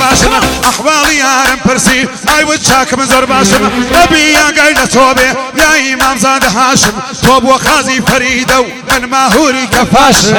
باشم احوالی یارم پرسی ای و چاکم زور باشم نبی یا گیل توبه یا امام زاده هاشم توب و خازی فریدو من ماهوری کفاشم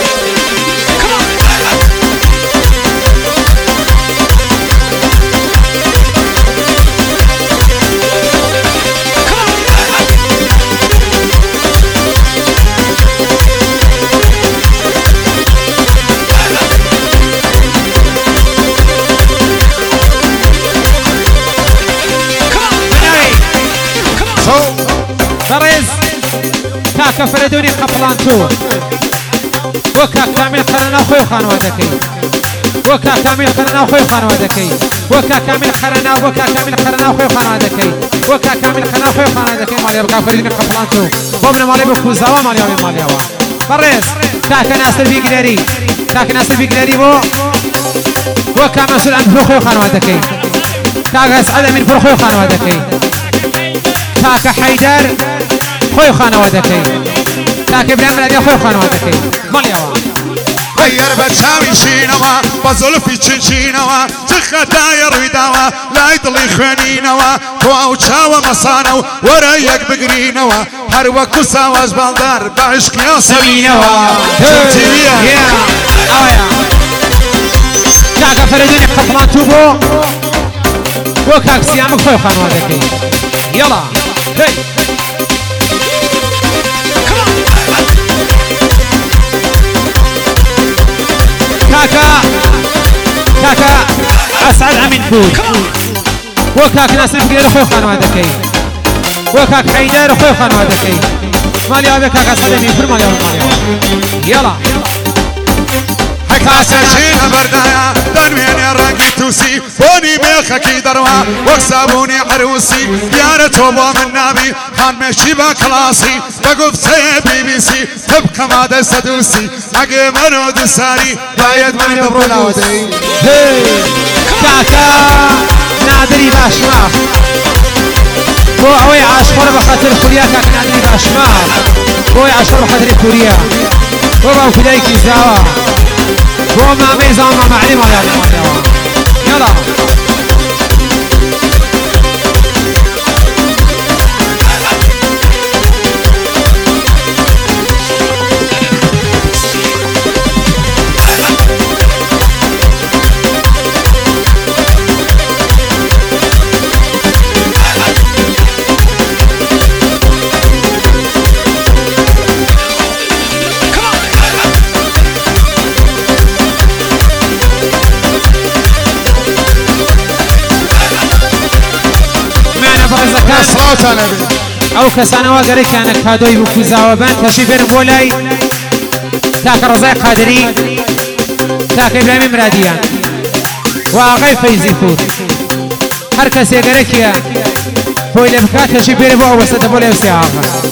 برز كاكا فردوني قبلان تو وكا كامل قرنا خوي خانوادكي وكا كامل قرنا خوي خانوادكي وكا كامل قرنا خوي خانوادكي وكا كامل قرنا خوي خانوادكي مالي بقى فردوني قبلان تو بابنا مالي بكوزاوا مالي ماليوا برز كاكا ناصر بيقدري بو وكا مسؤول عن خوي خانوادكي كاكا اسعد من خوي خانوادكي كاكا حيدر خوي خانوادكي كاكا ابراهيم الادي خوي خانوادكي ماليوا غير بتشاوي شينوا بزلفي تشينوا تخداير ويداوا لا يضلي خنينوا كواو تشاوا مصانو وريك بقرينوا هر وقت ساواز بالدار بعشق يا سمينوا يا كاكا فردوني قطمان توبو وكاك سيامك خوي خانوادكي يلا هي كاكا اسعد عمين فوت وكاك ناصر بقير خوي خانوادكي وكاك حيدر خوي خانوادكي مالي هذا كاكا اسعد عمين فوت مالي يلا كاسشين بردايا دنويني رنقي توسي بوني بيخكي دروا وكسابوني عروسي يا توبا من نبي خان مشي بكلاسي بقف سي بي بي سي تبقى ما دسدوسي اقي منو دساري بايد من برولاودي كاكا نادري باشماخ بو اوي عاشقور بخاطر كوريا كاكا نادري باشماخ بو عاشقور بخاطر كوريا بو باو فدايكي زاوا وما ميزان ما معلم على يلا او كسانا وقري كان كادوي بكوزا وبان تشيفر مولاي تاك رزاي قادري تاك ابراهيم مراديان واغي فيزي فوت هر كسي قريكيا بويلي بكات تشيفر بو وسط بولاي وسياغا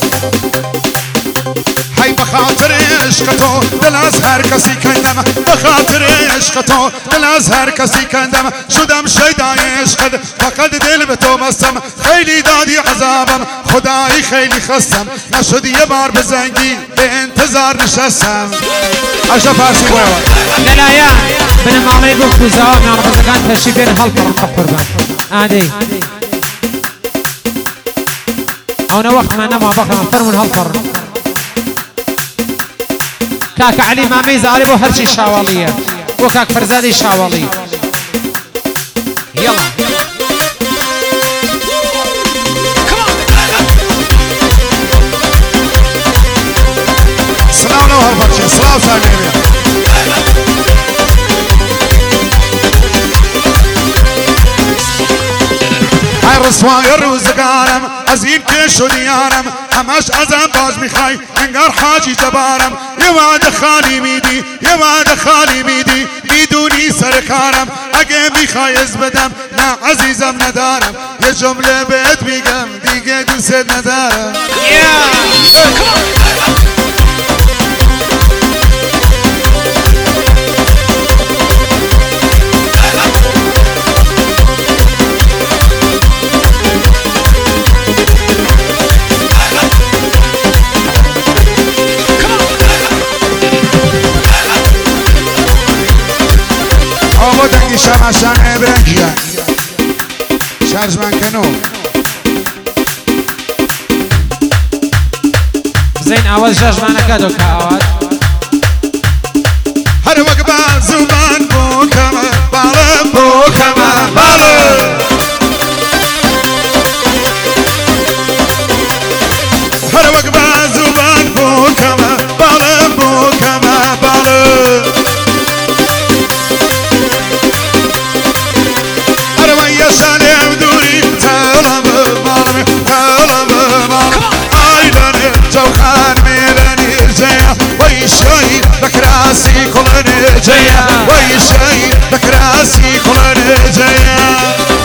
هاي بخاطر عشقتو دلازهر کسی کندم بخاطر عشقتو دلازهر کسی کندم شدم شیدای عشقت فقط دل به تو بستم خیلی دادی عذابم خدایی خیلی خستم نشد یه بار بزنگی به انتظار نشستم عشق فارسی بایوان دلایا بنا مامی بکوزا من رزقان تشیفر هلپر قربان عادي اونا وقت ما نما بخرم فرمون هلپر كاك علي مامي زاري بو هرشي شاوالية وكاك فرزادي شاوالي يلا سلام لو هالفرشي سلام سامي هاي رسواي الروزقارم ازين كيشو ديارم هماش ازم باش مخاي انقر حاجي جبارم يواد خالي ميدي يواد خالي ميدي بدوني سركارم اگه میخوای بدم نه عزیزم ندارم یه جمله بهت میگم دیگه دوست ندارم بودي شمشان برنجيا شارج من كنو زين اول جاج معنا كادو كاوات هر وقبا زمان بو كما بالا بو كما بالا هر وقبا زمان بو كما بالا بو كما بالا هر ويا سالم دوري تلم بالم تلم بالم عيلان جوخان ميلاني زيا ويشي بكراسي كل جيا ويشي بكراسي كل جيا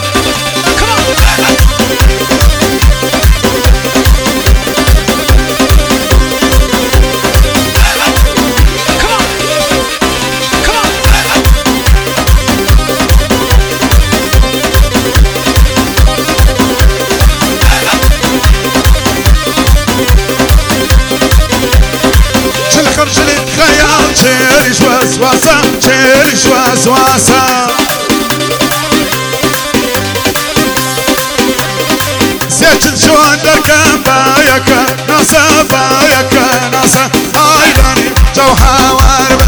چهرش وسواسه چهرش وسواسه سيچن شوان دركم بايك ناسا بايك ناسا آيلاني جو حوار